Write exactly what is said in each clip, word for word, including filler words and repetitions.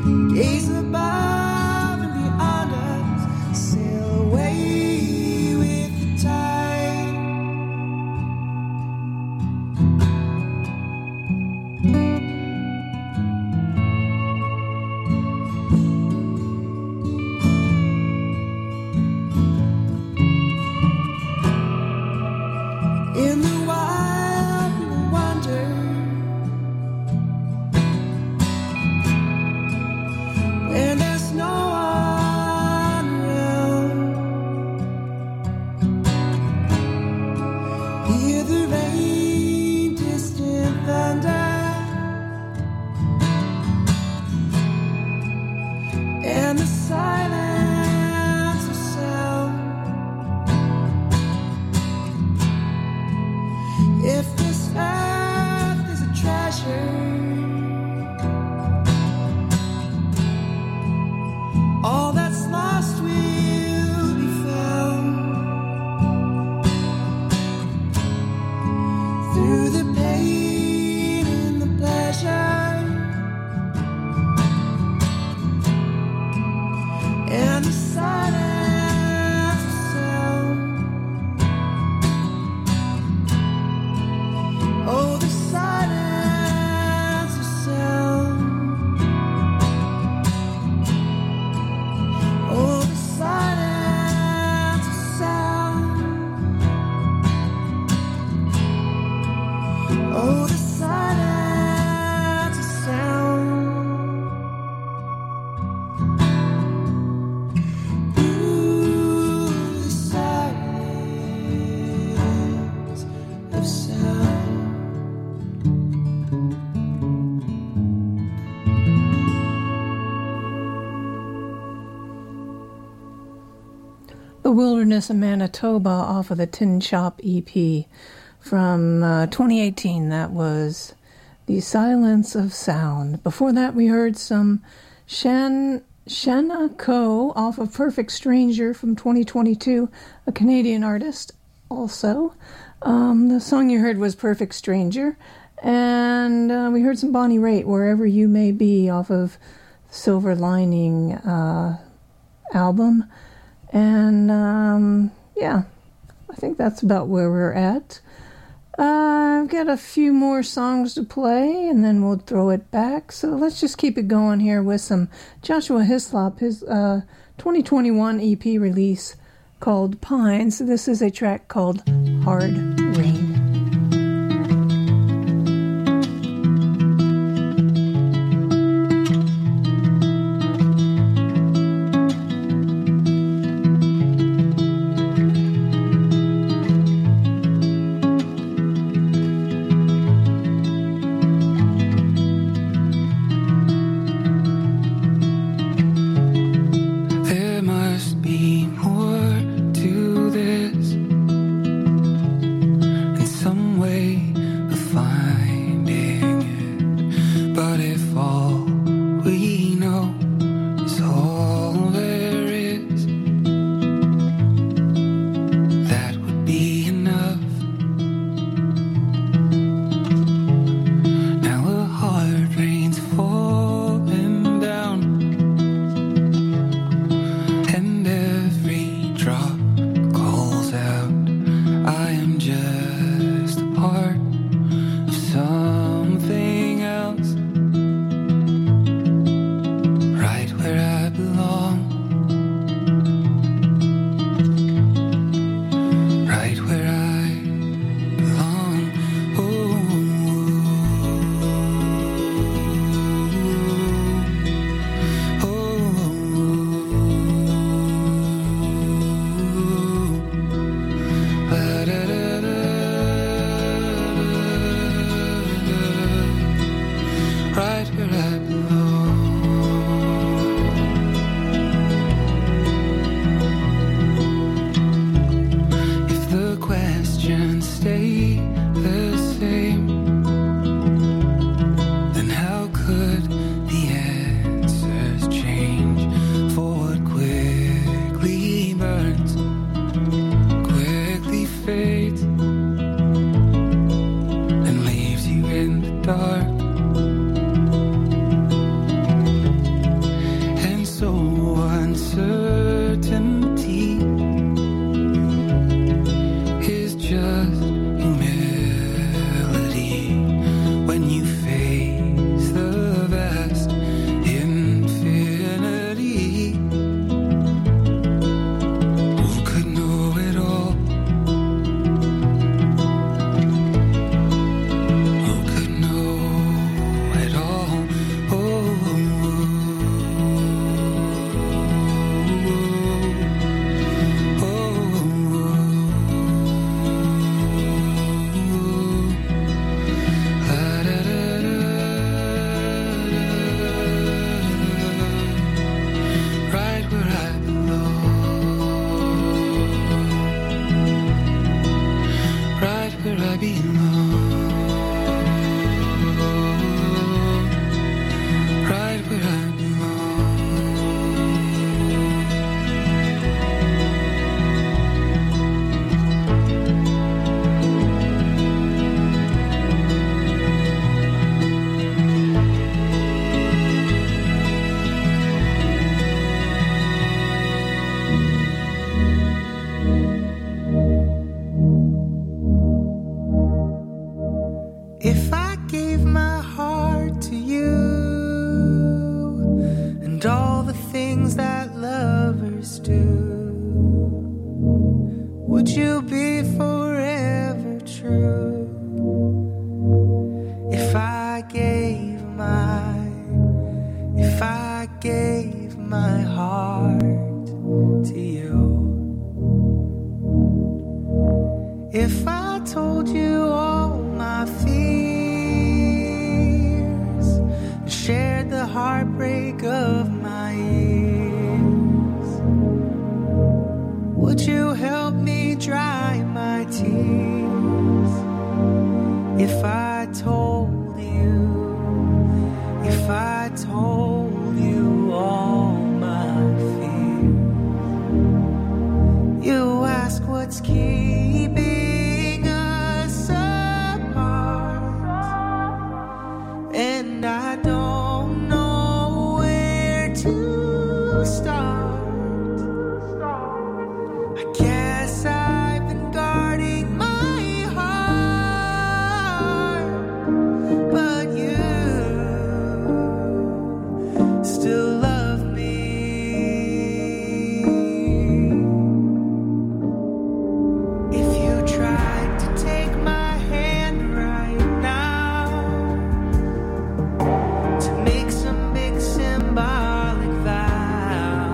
Gaze above and beyond us, sail away with the tide. In the wild we will wander, when there's no one around. Hear the rain, distant thunder, and the silence of sound. If this earth is a treasure, all that's lost will be found. Through the pain and the pleasure, and the silence of sound. Oh, the silence of sound. Oh, the silence of sound. Oh, the silence of sound. Ooh, the silence of sound. The Wilderness of Manitoba off of the Tin Shop E P from uh, twenty eighteen. That was The Silence of Sound. Before that, we heard some Shan Shanna Coe off of Perfect Stranger from twenty twenty-two, a Canadian artist also. Um, the song you heard was Perfect Stranger. And uh, we heard some Bonnie Raitt, Wherever You May Be, off of Silver Lining uh, album. And, um, yeah, I think that's about where we're at. Uh, I've got a few more songs to play, and then we'll throw it back. So let's just keep it going here with some Joshua Hislop, his uh, twenty twenty-one E P release called Pines. This is a track called Hard Rain. There must be more to this. certainty is just humility when you face the vast infinity. Who could know it all? Who could know it all? Oh, right where I belong, right where I belong, right where I If I gave my heart to you and all the things that lovers do, would you be forever true? If I gave my, if I gave my heart to you, if I told you all my fears, shared the heartbreak of my years, would you help me dry my tears? If I told you, if I told you all my fears, you ask what's keeping us apart, and I don't know where to start. I guess I've been guarding my heart, but you still love me. If you tried to take my hand right now to make some big symbolic vow,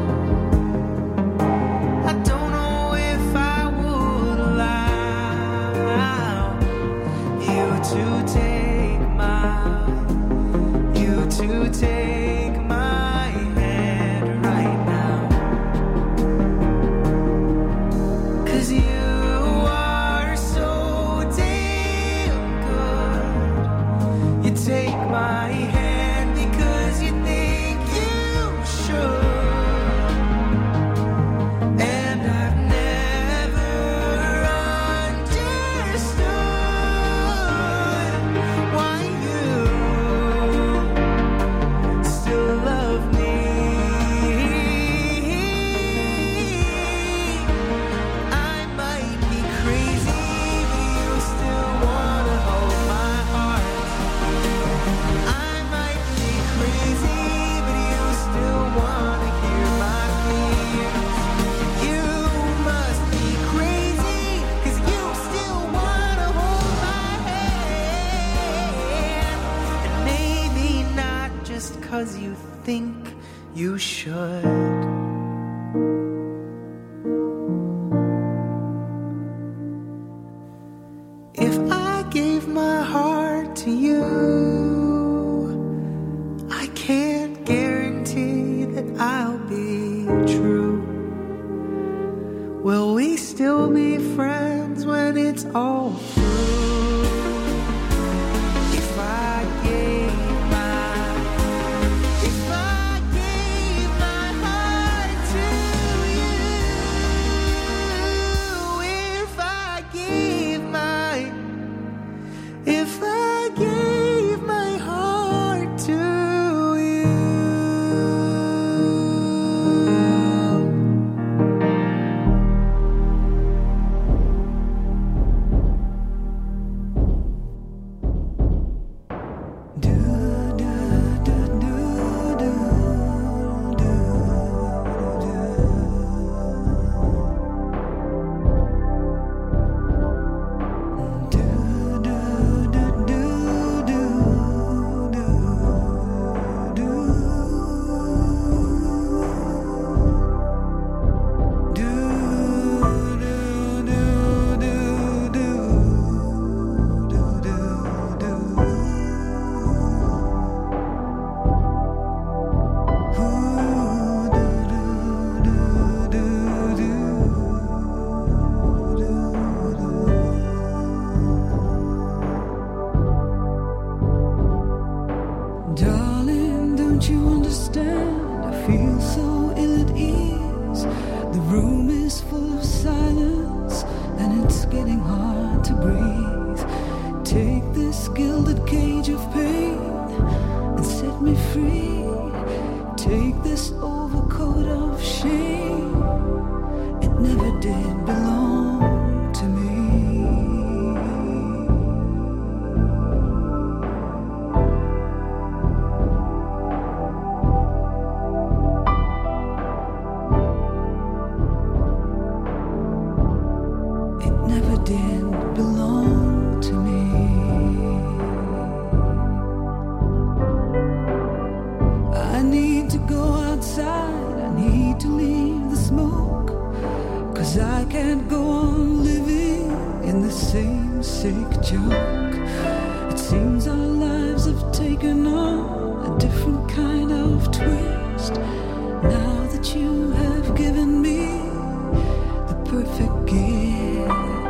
I don't know if I would allow you to take my, you to take my hand right now. 'Cause you are so damn good. You take my hand because you think you should. And I've never understood why you still love me. I might be crazy, but you still wanna hold my heart. I might be crazy, but you still wanna hear my fears. You must be crazy, 'cause you still wanna hold my hand. And maybe not just 'cause you think you should. If I gave my heart to you, I can't guarantee that I'll be true. Will we still be friends when it's all through? If I gave my, if I gave my heart to you, if I gave my, if I gave my heart to you. feel so ill at ease. The room is full of silence, and it's getting hard to breathe. Take this gilded cage of pain and set me free. Take this overcoat of shame. It never did belong to me. I can't go on living in the same sick junk. It seems our lives have taken on a different kind of twist. Now that you have given me the perfect gift.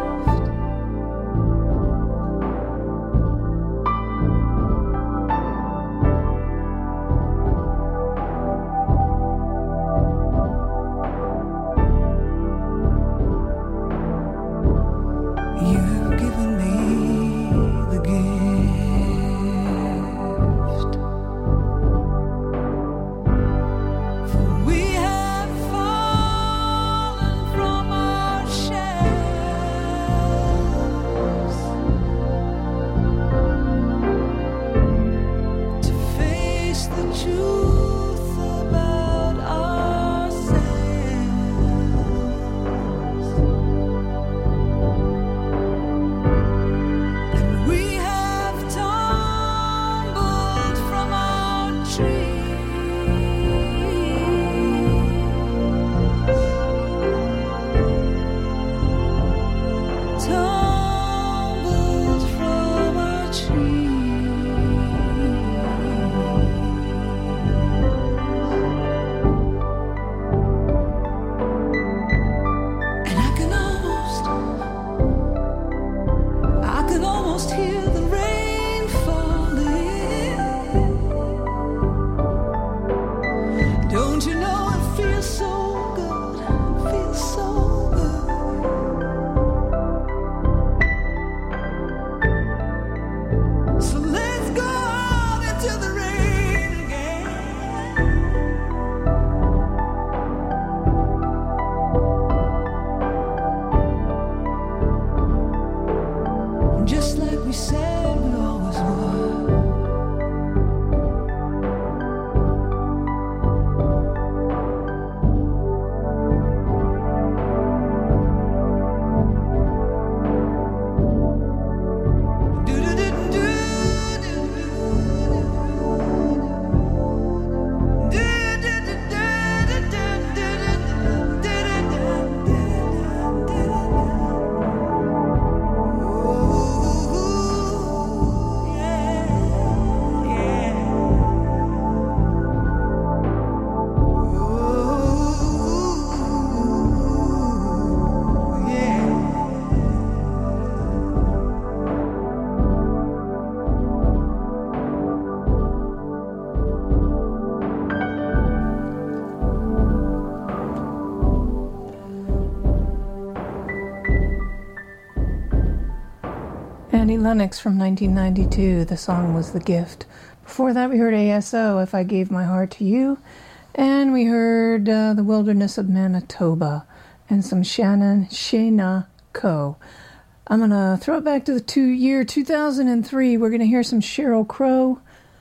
Annie Lennox from nineteen ninety-two. The song was The Gift. Before that, we heard A S O, If I Gave My Heart to You. And we heard uh, The Wilderness of Manitoba and some Shannon Shayna Coe. I'm going to throw it back to the two, year two thousand three. We're going to hear some Sheryl Crow,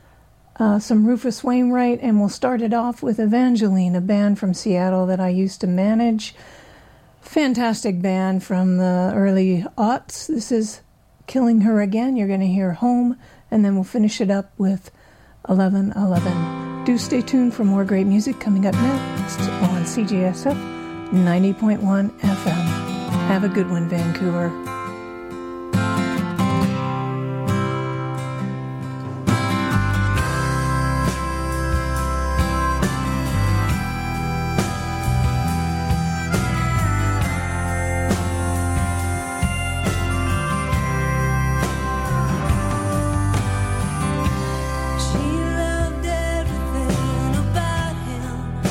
uh, some Rufus Wainwright, and we'll start it off with Evangeline, a band from Seattle that I used to manage. Fantastic band from the early aughts. This is Killing Her Again. You're going to hear Home, and then we'll finish it up with eleven eleven. Do stay tuned for more great music coming up next on C J S F ninety point one F M. Have a good one, Vancouver. She loved everything about him.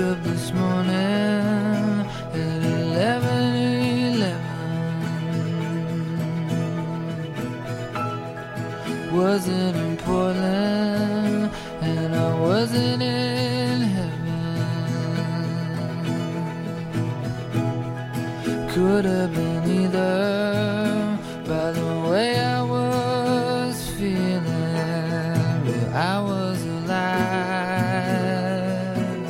up this morning at eleven eleven. Wasn't in Portland and I wasn't in heaven. Could have been either by the way I was feeling, but I was alive.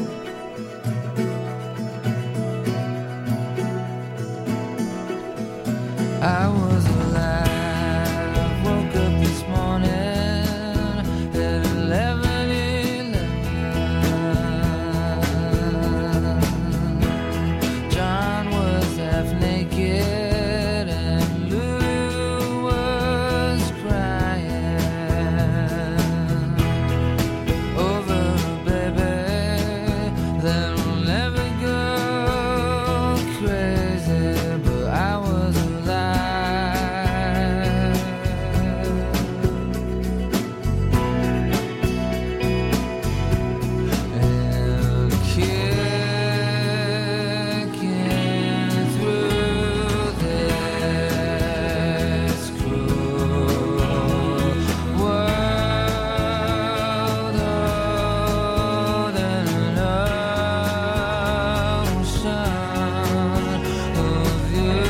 I was alive, woke up this morning at eleven eleven. John was half naked and Lou was crying over a baby that'll never go crazy, but I was alive. And kicking through this cruel world, oh, than an ocean of you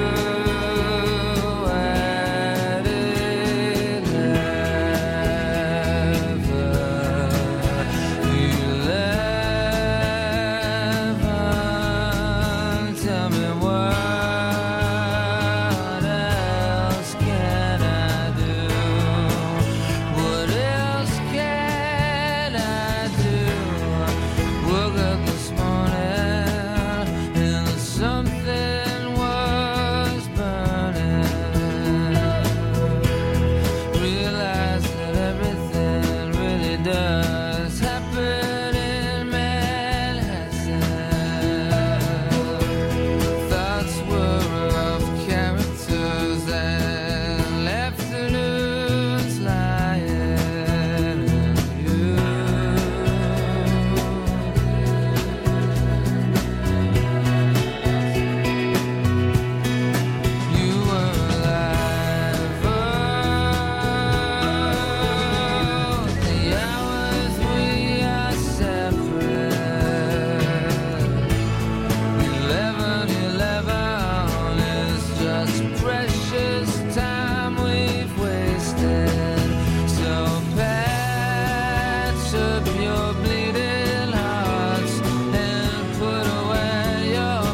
at eleven. Tell me what else can I do? What else can I do? Woke up this morning and something was burning. Realized that everything really does happen in Manhattan. Thoughts were of characters and afternoons lying in you. You were alive. Oh, the hours we are separate. Eleven eleven is just precious time we've wasted. So patch up your bleeding hearts and put away your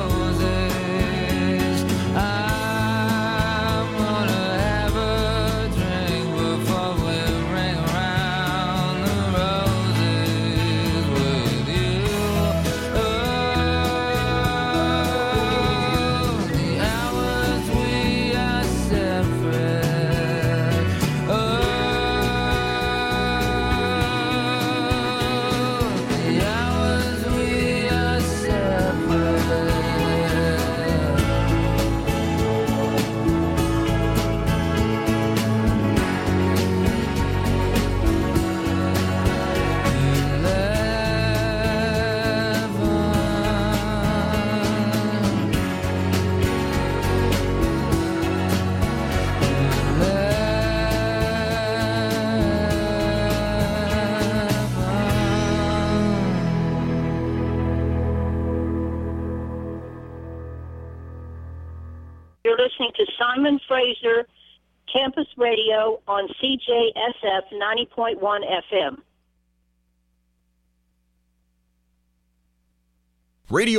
poses. I'm gonna have a drink before we ring around the roses with you. Oh, the hours we are separate. Oh, the hours we are separate. You're listening to Simon Fraser Campus Radio on C J S F ninety point one F M. Radio